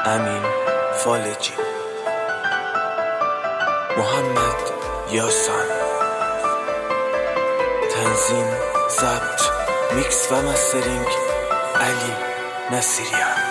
امین فالجی، محمد یاسان. تنظیم، ضبط، میکس و مسترینگ علی نصیریان.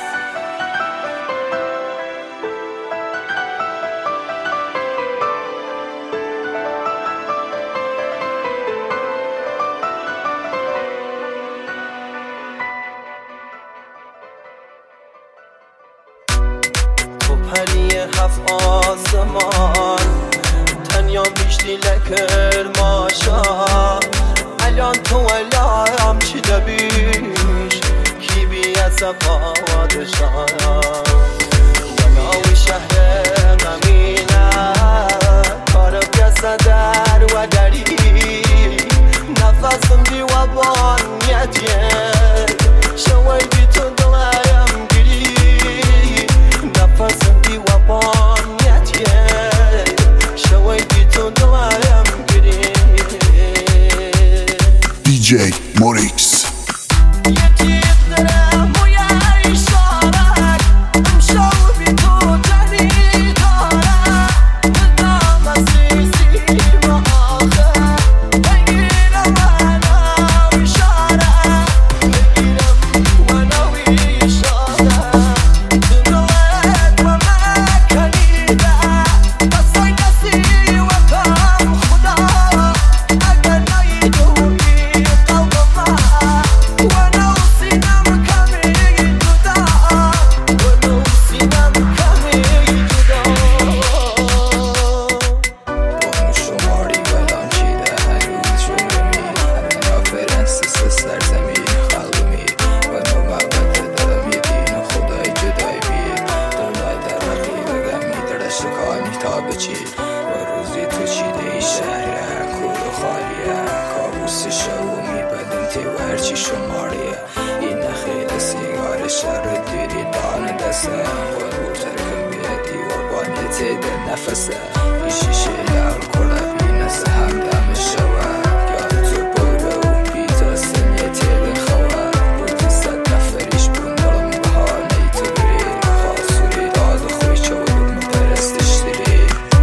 پنی هفت آسمان تنیا میشتی لکر ماشا الان تو الام چی دبیش کی بی از پادشاه وناوی شهر غمینه کار بیاسدر و دری نفسم بی و بانیتیه شوی بی تو دلایم گیری نفسم بی و بانیتیه شوی بی تو دلایم گیری DJ Morix. و روزی تو چیده ای شهر کور و خالیه کابوس شو میبدیم تی و هرچی شماریه این خیلی سیگار شر دیری دان دسته خود بورتر بیدی و بانی تیده نفسه ای شیشه لعل کرده بی نسه همدم شوه یا تو برو بیتا سنیه تیده خواه بودی صد نفریش بندرم بحانه تو بری خاصوری داد و خوی چه بود مپرستش دیری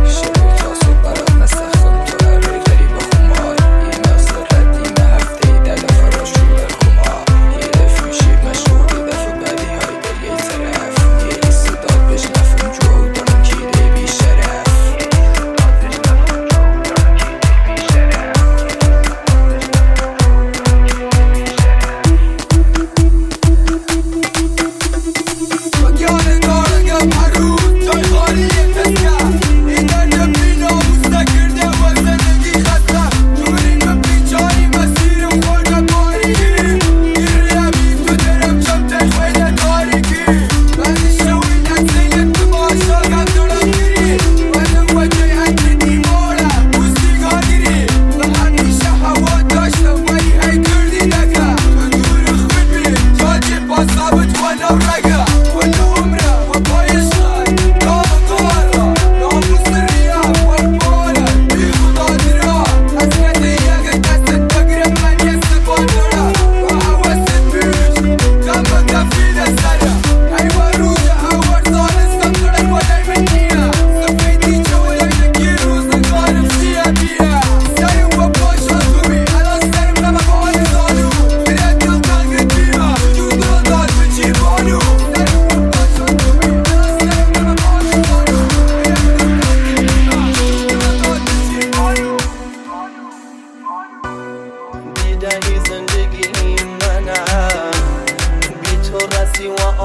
دیدنی زندگی منم بی تو رسی و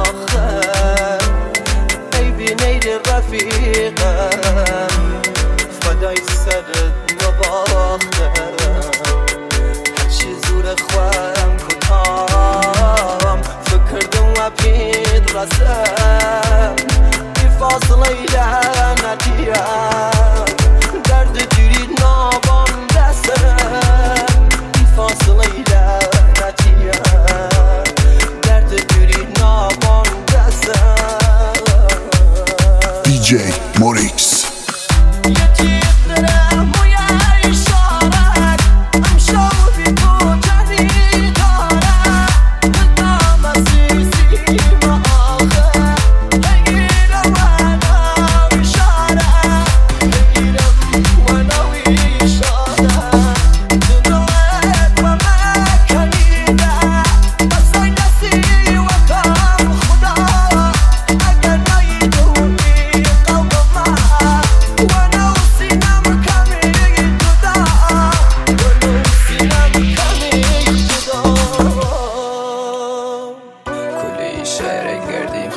آخر ای بی نیر رفیقم فدای سرت مباختم هرچی زور خوام کتام فکردم و پید رسم بی فاصله لعنتیم درد دیرید نابان دستم فاصله لعنتیم درد دیری نابان دستم DJ Morix.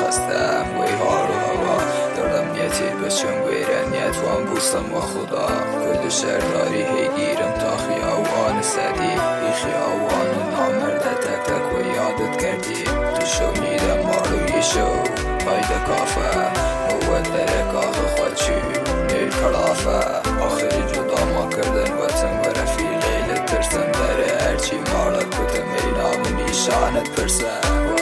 خستم وی ها رو هوا دارم نیتی بچم ویرن نیتوان بوستم و خدا کل شهرداری هیگیرم تا خیاوان سدی ای خیاوان نامرده تک تک و یادت کردی تو شو میدم ماروی شو پایده کافه موت در کاخ خودشی نیل کلافه آخری جدا ما کردن وطن و رفیقی لترسن در هرچی مالت بودم اینام نیشانت پرسن